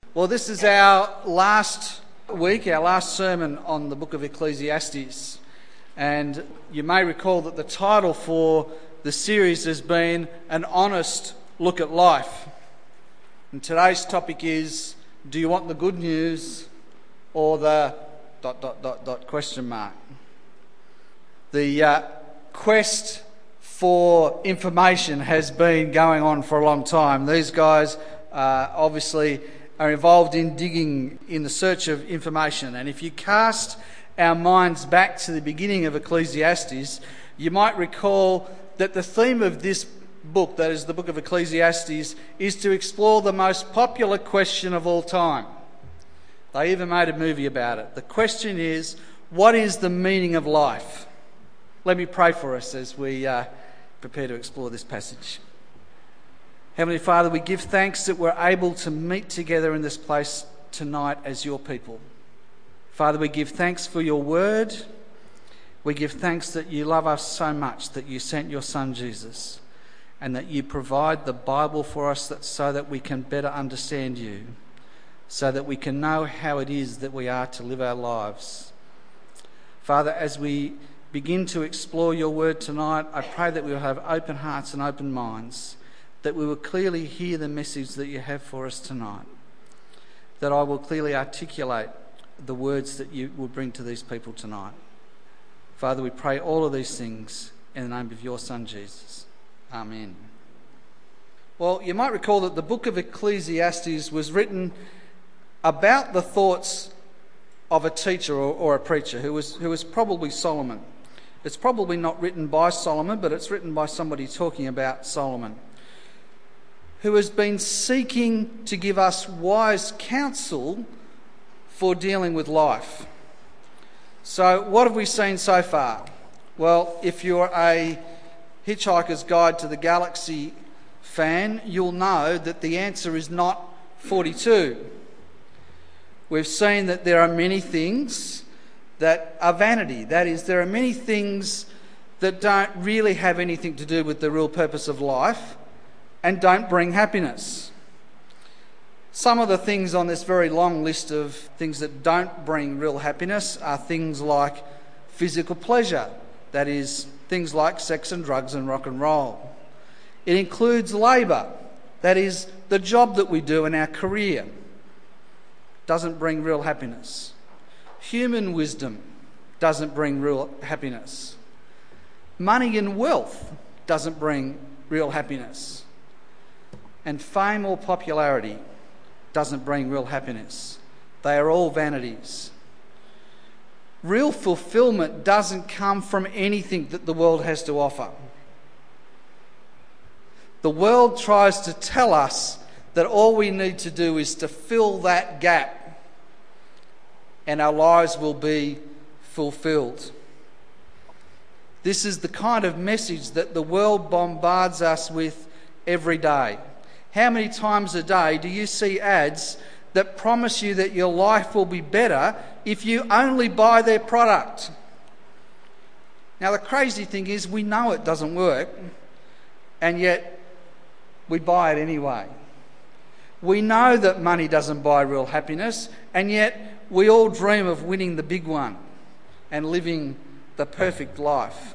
Well, this is our last week, our last sermon on the book of Ecclesiastes. And you may recall that the title for the series has been An Honest Look at Life. And today's topic is, do you want the good news or the ... question mark? The quest for information has been going on for a long time. These guys obviously are involved in digging in the search of information. And if you cast our minds back to the beginning of Ecclesiastes, you might recall that the theme of this book, that is the book of Ecclesiastes, is to explore the most popular question of all time. They even made a movie about it. The question is, what is the meaning of life? Let me pray for us as we prepare to explore this passage. Heavenly Father, we give thanks that we're able to meet together in this place tonight as your people. Father, we give thanks for your word. We give thanks that you love us so much that you sent your Son Jesus, and that you provide the Bible for us so that we can better understand you, so that we can know how it is that we are to live our lives. Father, as we begin to explore your word tonight, I pray that we will have open hearts and open minds, that we will clearly hear the message that you have for us tonight, that I will clearly articulate the words that you will bring to these people tonight. Father, we pray all of these things in the name of your Son, Jesus. Amen. Well, you might recall that the book of Ecclesiastes was written about the thoughts of a teacher or a preacher who was probably Solomon. It's probably not written by Solomon, but it's written by somebody talking about Solomon, who has been seeking to give us wise counsel for dealing with life. So what have we seen so far? Well, if you're a Hitchhiker's Guide to the Galaxy fan, you'll know that the answer is not 42. We've seen that there are many things that are vanity. That is, there are many things that don't really have anything to do with the real purpose of life and don't bring happiness. Some of the things on this very long list of things that don't bring real happiness are things like physical pleasure, that is, things like sex and drugs and rock and roll. It includes labour, that is, the job that we do in our career. Doesn't bring real happiness. Human wisdom doesn't bring real happiness. Money and wealth doesn't bring real happiness. And fame or popularity doesn't bring real happiness. They are all vanities. Real fulfillment doesn't come from anything that the world has to offer. The world tries to tell us that all we need to do is to fill that gap and our lives will be fulfilled. This is the kind of message that the world bombards us with every day. How many times a day do you see ads that promise you that your life will be better if you only buy their product? Now, the crazy thing is we know it doesn't work, and yet we buy it anyway. We know that money doesn't buy real happiness, and yet we all dream of winning the big one and living the perfect life.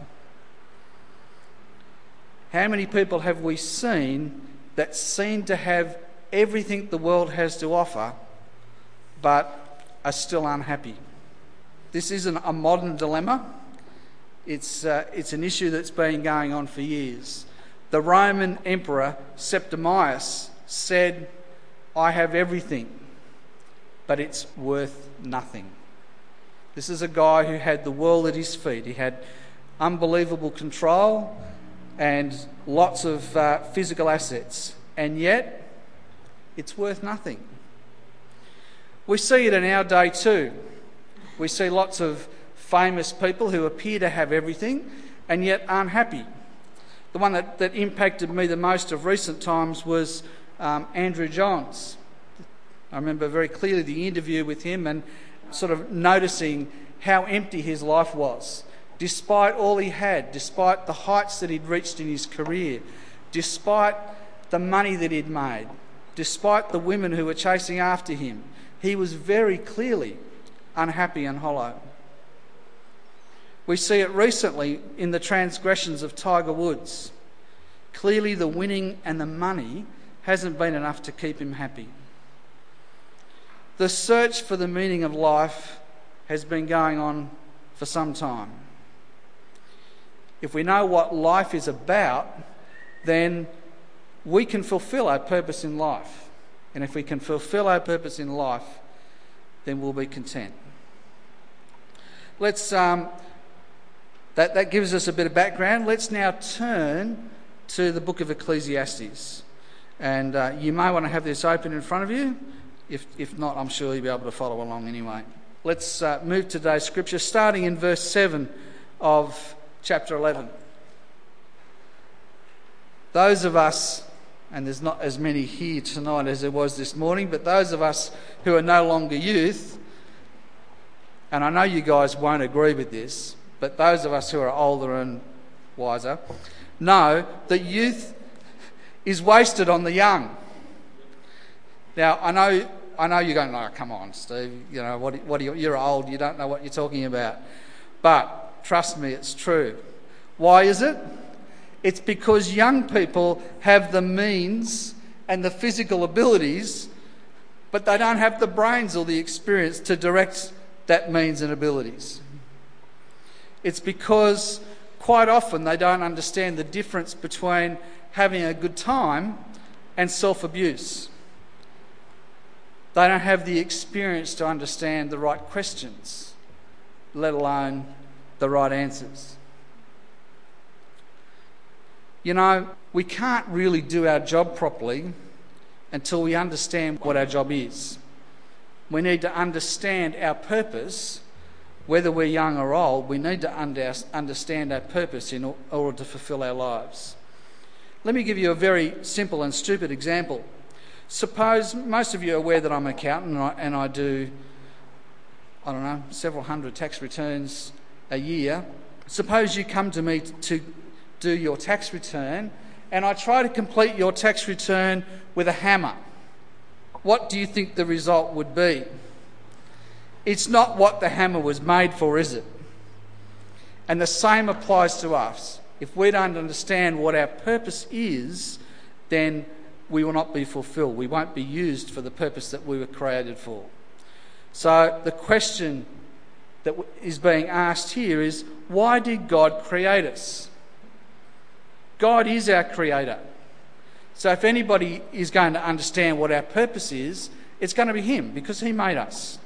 How many people have we seen that seem to have everything the world has to offer but are still unhappy? This isn't a modern dilemma. It's an issue that's been going on for years. The Roman Emperor Septimius said, "I have everything, but it's worth nothing." This is a guy who had the world at his feet. He had unbelievable control and lots of physical assets, and yet it's worth nothing. We see it in our day too. We see lots of famous people who appear to have everything and yet aren't happy. The one that impacted me the most of recent times was Andrew Johns. I remember very clearly the interview with him and sort of noticing how empty his life was. Despite all he had, despite the heights that he'd reached in his career, despite the money that he'd made, Despite the women who were chasing after him, he was very clearly unhappy and hollow. We see it recently in the transgressions of Tiger Woods. Clearly the winning and the money hasn't been enough to keep him happy. The search for the meaning of life has been going on for some time. If we know what life is about, then we can fulfill our purpose in life. And if we can fulfill our purpose in life, then we'll be content. That gives us a bit of background. Let's now turn to the book of Ecclesiastes. And you may want to have this open in front of you. If not, I'm sure you'll be able to follow along anyway. Let's move to today's scripture, starting in verse 7 of chapter 11. Those of us, and there's not as many here tonight as there was this morning, but those of us who are no longer youth, and I know you guys won't agree with this, but those of us who are older and wiser know that youth is wasted on the young. Now, I know you're going, "Oh, come on, Steve, you know, what are you, you're old, you don't know what you're talking about." But trust me, it's true. Why is it? It's because young people have the means and the physical abilities, but they don't have the brains or the experience to direct that means and abilities. It's because quite often they don't understand the difference between having a good time and self-abuse. They don't have the experience to understand the right questions, let alone the right answers. You know, we can't really do our job properly until we understand what our job is. We need to understand our purpose. Whether we're young or old, we need to understand our purpose in order to fulfill our lives. Let me give you a very simple and stupid example. Suppose, most of you are aware that I'm an accountant and I do, several hundred tax returns a year. Suppose you come to me to do your tax return and I try to complete your tax return with a hammer. What do you think the result would be? It's not what the hammer was made for, is it? And the same applies to us. If we don't understand what our purpose is, then we will not be fulfilled. We won't be used for the purpose that we were created for. So the question that is being asked here is, why did God create us? God is our creator. So if anybody is going to understand what our purpose is, it's going to be him, because he made us.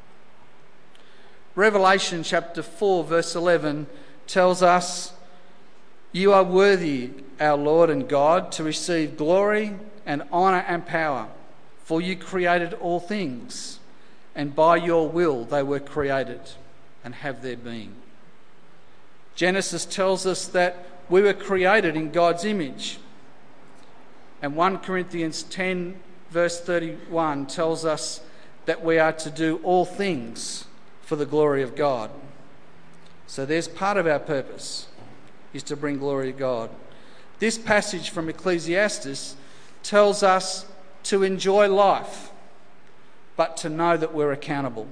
Revelation chapter 4 verse 11 tells us, "You are worthy, our Lord and God, to receive glory and honour and power, for you created all things, and by your will they were created and have their being." Genesis tells us that we were created in God's image. And 1 Corinthians 10 verse 31 tells us that we are to do all things for the glory of God. So there's part of our purpose, is to bring glory to God. This passage from Ecclesiastes tells us to enjoy life, but to know that we're accountable.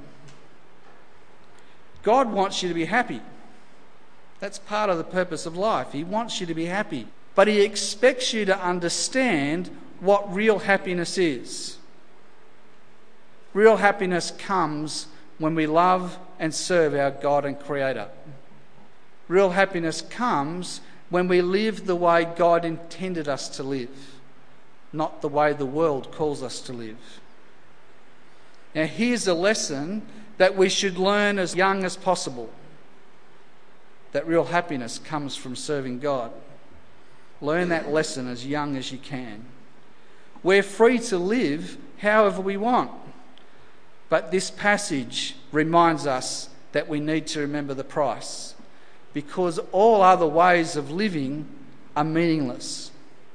God wants you to be happy. That's part of the purpose of life. He wants you to be happy. But he expects you to understand what real happiness is. Real happiness comes when we love and serve our God and Creator. Real happiness comes when we live the way God intended us to live, not the way the world calls us to live. Now here's a lesson that we should learn as young as possible, that real happiness comes from serving God. Learn that lesson as young as you can. We're free to live however we want, but this passage reminds us that we need to remember the price, because all other ways of living are meaningless.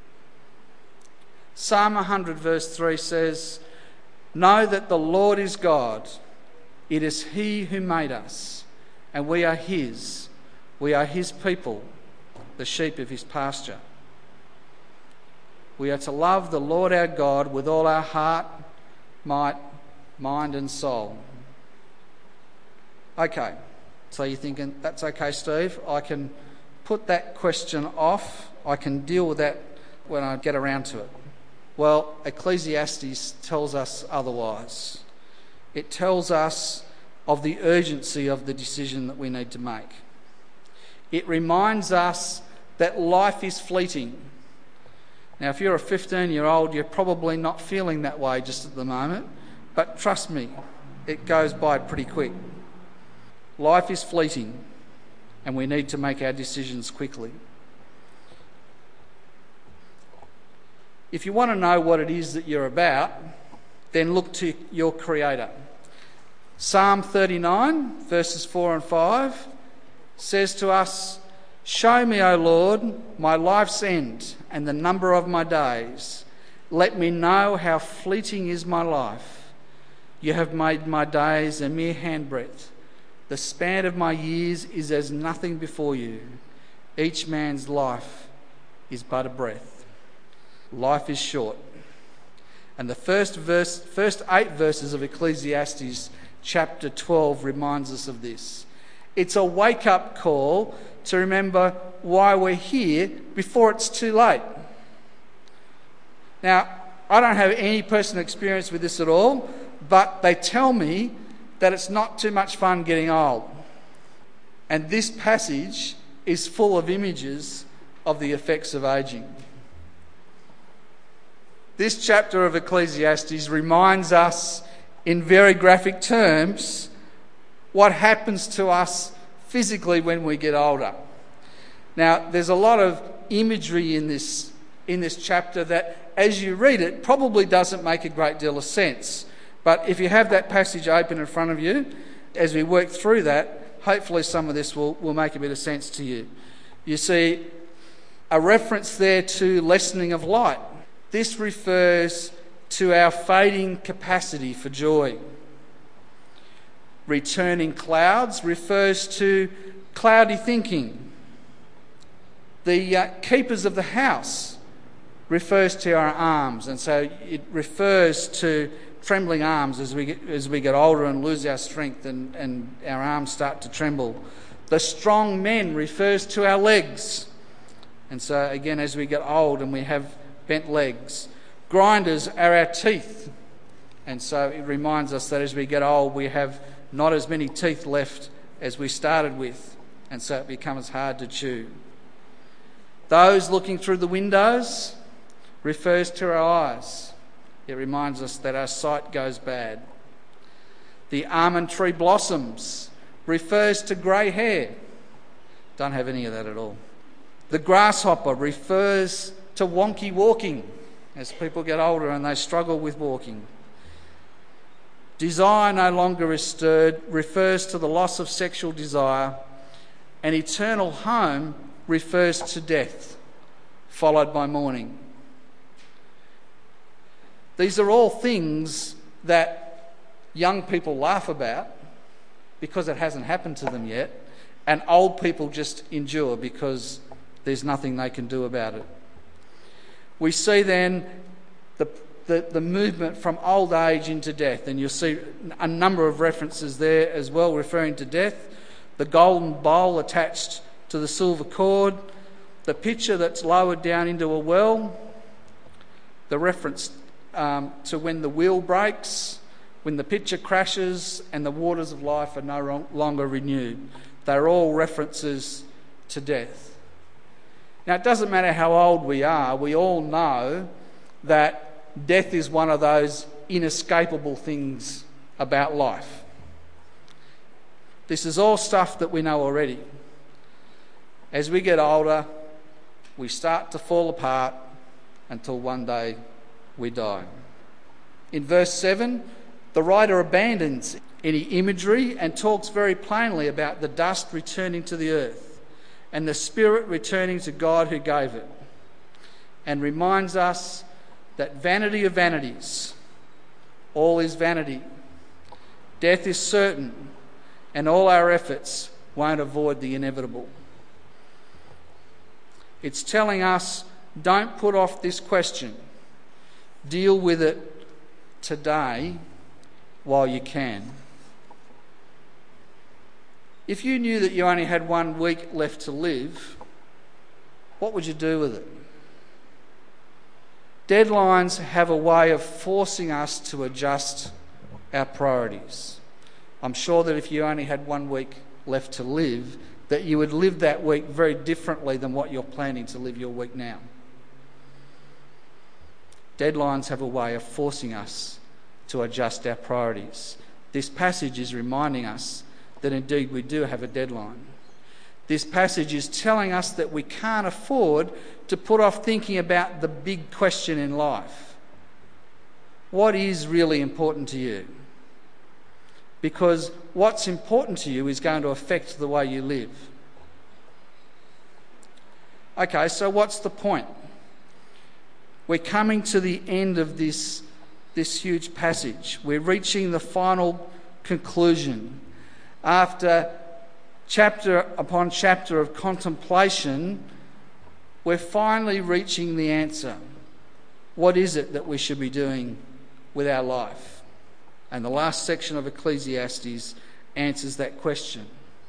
Psalm 100 verse 3 says, "Know that the Lord is God. It is he who made us, and we are his. We are his people, the sheep of his pasture." We are to love the Lord our God with all our heart, might, mind and soul. Okay, so you're thinking, that's okay, Steve, I can put that question off, I can deal with that when I get around to it. Well, Ecclesiastes tells us otherwise. It tells us of the urgency of the decision that we need to make. It reminds us that life is fleeting. Now, if you're a 15-year-old, you're probably not feeling that way just at the moment, but trust me, it goes by pretty quick. Life is fleeting, and we need to make our decisions quickly. If you want to know what it is that you're about, then look to your Creator. Psalm 39, verses 4 and 5, says to us, "Show me, O Lord, my life's end and the number of my days. Let me know how fleeting is my life. You have made my days a mere handbreadth. The span of my years is as nothing before you. Each man's life is but a breath." Life is short. And the first 8 verses of Ecclesiastes chapter 12 reminds us of this. It's a wake-up call to remember why we're here before it's too late. Now, I don't have any personal experience with this at all, but they tell me that it's not too much fun getting old. And this passage is full of images of the effects of ageing. This chapter of Ecclesiastes reminds us in very graphic terms what happens to us physically when we get older. Now, there's a lot of imagery in this chapter that, as you read it, probably doesn't make a great deal of sense. But if you have that passage open in front of you, as we work through that, hopefully some of this will make a bit of sense to you. You see a reference there to lessening of light. This refers to our fading capacity for joy. Returning clouds refers to cloudy thinking. The keepers of the house refers to our arms, and so it refers to trembling arms as we get older and lose our strength and our arms start to tremble. The strong men refers to our legs, and so again as we get old and we have bent legs. Grinders are our teeth, and so it reminds us that as we get old we have not as many teeth left as we started with, and so it becomes hard to chew. Those looking through the windows refers to our eyes. It reminds us that our sight goes bad. The almond tree blossoms refers to grey hair. Don't have any of that at all. The grasshopper refers to wonky walking as people get older and they struggle with walking. Desire no longer is stirred refers to the loss of sexual desire, and eternal home refers to death, followed by mourning. These are all things that young people laugh about because it hasn't happened to them yet, and old people just endure because there's nothing they can do about it. We see then the movement from old age into death, and you'll see a number of references there as well referring to death. The golden bowl attached to the silver cord, the pitcher that's lowered down into a well, the reference to when the wheel breaks, when the pitcher crashes and the waters of life are no longer renewed. They're all references to death. Now, it doesn't matter how old we are, we all know that death is one of those inescapable things about life. This is all stuff that we know already. As we get older, we start to fall apart until one day we die. In verse 7, the writer abandons any imagery and talks very plainly about the dust returning to the earth and the spirit returning to God who gave it, and reminds us that vanity of vanities, all is vanity. Death is certain, and all our efforts won't avoid the inevitable. It's telling us Don't put off this question. Deal with it today while you can. If you knew that you only had 1 week left to live, what would you do with it? Deadlines have a way of forcing us to adjust our priorities. I'm sure that if you only had 1 week left to live, that you would live that week very differently than what you're planning to live your week now. Deadlines have a way of forcing us to adjust our priorities. This passage is reminding us that indeed we do have a deadline. This passage is telling us that we can't afford to put off thinking about the big question in life. What is really important to you? Because what's important to you is going to affect the way you live. Okay, so what's the point? We're coming to the end of this huge passage. We're reaching the final conclusion. After chapter upon chapter of contemplation, we're finally reaching the answer. What is it that we should be doing with our life? And the last section of Ecclesiastes answers that question.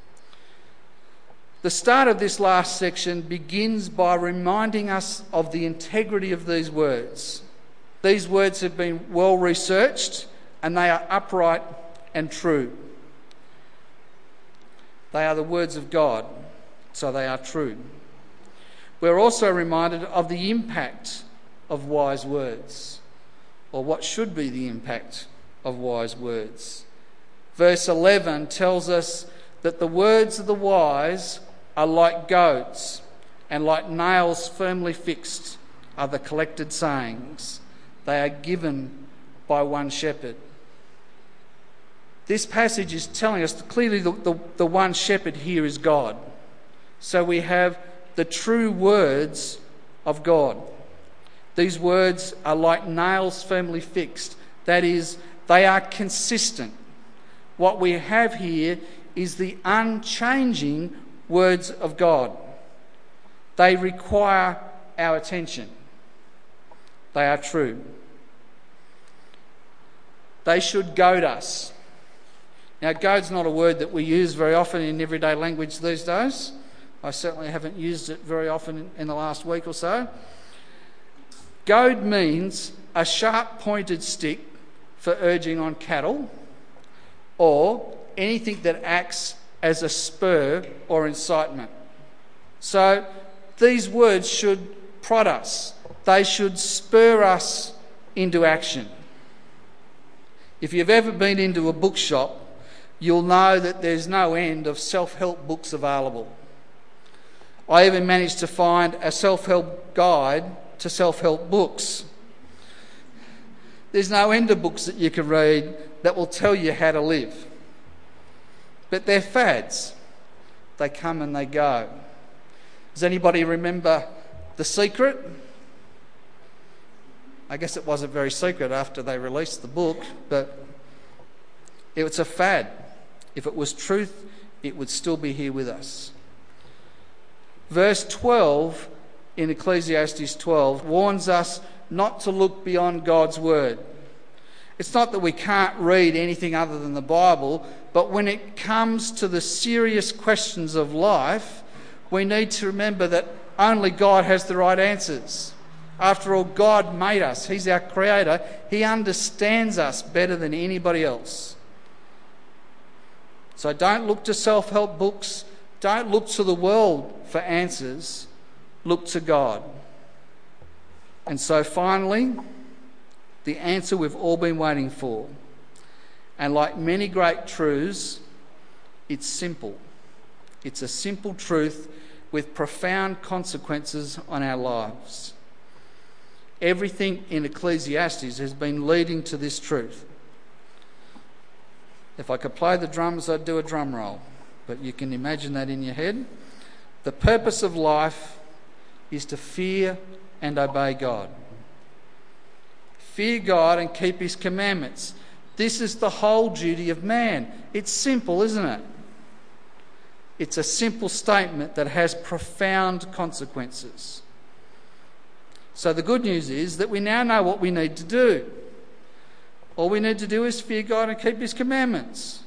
The start of this last section begins by reminding us of the integrity of these words. These words have been well researched and they are upright and true. They are the words of God, so they are true. We're also reminded of the impact of wise words, or what should be the impact of wise words. Verse 11 tells us that the words of the wise are like goads, and like nails firmly fixed are the collected sayings. They are given by one shepherd. This passage is telling us that clearly the one shepherd here is God. So we have the true words of God. These words are like nails firmly fixed. That is, they are consistent. What we have here is the unchanging words of God. They require our attention. They are true. They should goad us. Now, goad's not a word that we use very often in everyday language these days. I certainly haven't used it very often in the last week or so. Goad means a sharp-pointed stick for urging on cattle, or anything that acts as a spur or incitement. So these words should prod us. They should spur us into action. If you've ever been into a bookshop, you'll know that there's no end of self-help books available. I even managed to find a self-help guide to self-help books. There's no end of books that you can read that will tell you how to live. But they're fads. They come and they go. Does anybody remember The Secret? I guess it wasn't very secret after they released the book, but it was a fad. If it was truth, it would still be here with us. Verse 12 in Ecclesiastes 12 warns us not to look beyond God's word. It's not that we can't read anything other than the Bible, but when it comes to the serious questions of life, we need to remember that only God has the right answers. After all, God made us. He's our creator. He understands us better than anybody else. So don't look to self-help books. Don't look to the world for answers. Look to God. And so finally, the answer we've all been waiting for. And like many great truths, it's simple. It's a simple truth with profound consequences on our lives. Everything in Ecclesiastes has been leading to this truth. If I could play the drums, I'd do a drum roll. But you can imagine that in your head. The purpose of life is to fear and obey God. Fear God and keep his commandments. This is the whole duty of man. It's simple, isn't it? It's a simple statement that has profound consequences. So the good news is that we now know what we need to do. All we need to do is fear God and keep his commandments.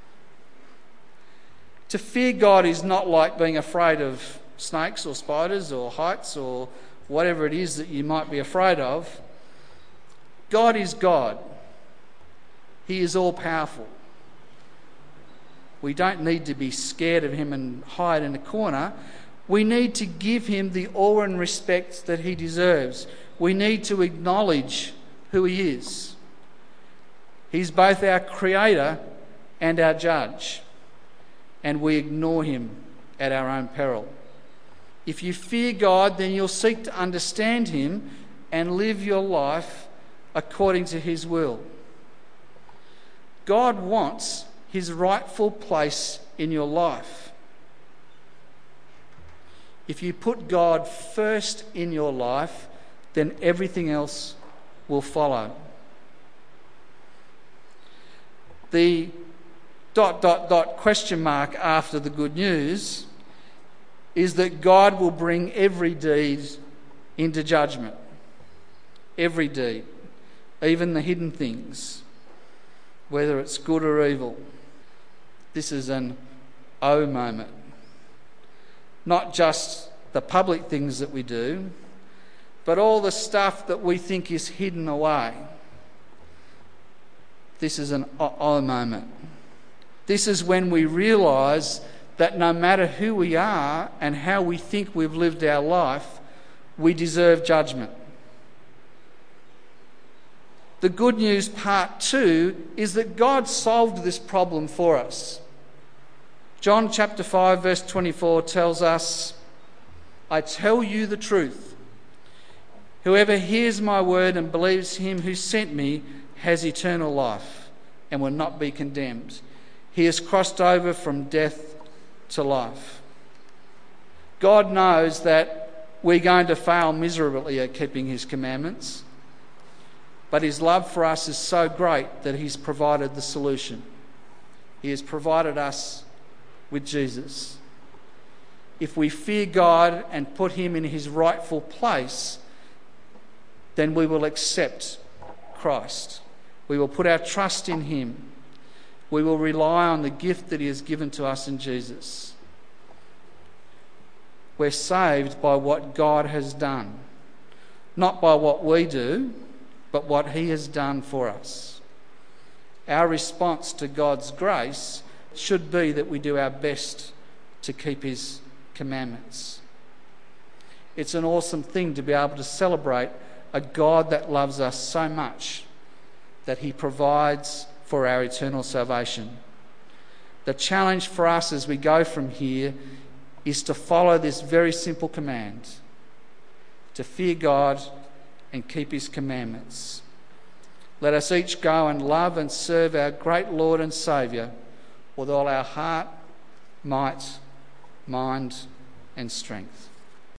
To fear God is not like being afraid of snakes or spiders or heights or whatever it is that you might be afraid of. God is God. He is all-powerful. We don't need to be scared of him and hide in a corner. We need to give him the awe and respect that he deserves. We need to acknowledge who he is. He's both our creator and our judge, and we ignore him at our own peril. If you fear God, then you'll seek to understand him and live your life according to his will. God wants his rightful place in your life. If you put God first in your life, then everything else will follow. The ... question mark after the good news is that God will bring every deed into judgment. Every deed, even the hidden things, whether it's good or evil. This is an O moment. Not just the public things that we do, but all the stuff that we think is hidden away. This is an O moment. This is when we realise that no matter who we are and how we think we've lived our life, we deserve judgment. The good news, part 2, is that God solved this problem for us. John chapter 5 verse 24 tells us, "I tell you the truth. Whoever hears my word and believes him who sent me has eternal life and will not be condemned. He has crossed over from death to life." God knows that we're going to fail miserably at keeping his commandments, but his love for us is so great that he's provided the solution. He has provided us with Jesus. If we fear God and put him in his rightful place, then we will accept Christ. We will put our trust in him. We will rely on the gift that he has given to us in Jesus. We're saved by what God has done, not by what we do, but what he has done for us. Our response to God's grace should be that we do our best to keep his commandments. It's an awesome thing to be able to celebrate a God that loves us so much that he provides for our eternal salvation. The challenge for us as we go from here is to follow this very simple command: to fear God and keep his commandments. Let us each go and love and serve our great Lord and Saviour with all our heart, might, mind and strength.